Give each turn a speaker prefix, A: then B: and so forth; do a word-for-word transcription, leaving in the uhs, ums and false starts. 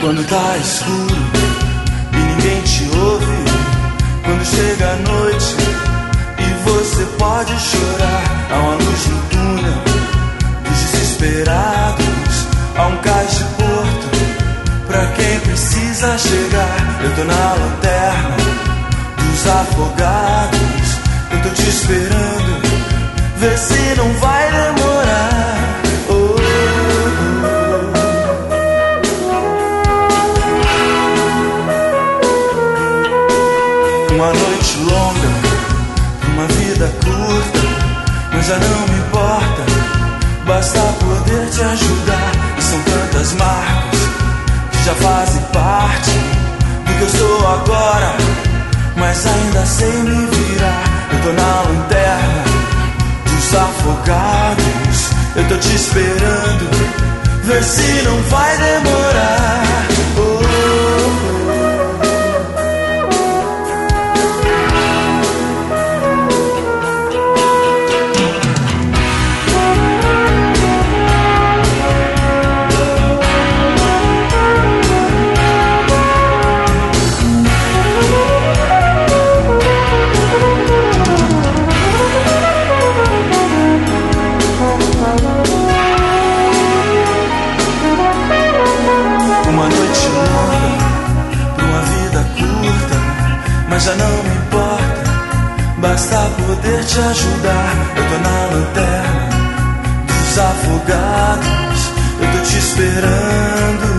A: Quando tá escuro e ninguém te ouve, quando chega a noite e você pode chorar, há uma luz no túnel dos desesperados, há um cais de porto pra quem precisa chegar. Eu tô na lanterna dos afogados, eu tô te esperando, vê se não vai demorar. Oh, oh, oh. Uma noite longa, uma vida curta, mas já não me importa, basta poder te ajudar. E são tantas marcas que já fazem parte do que eu sou agora, mas ainda sei me virar. Eu tô na lanterna dos afogados, eu tô te esperando, vê se não vai demorar. Oh, oh, mas já não me importa, basta poder te ajudar. Eu tô na lanterna dos afogados, eu tô te esperando,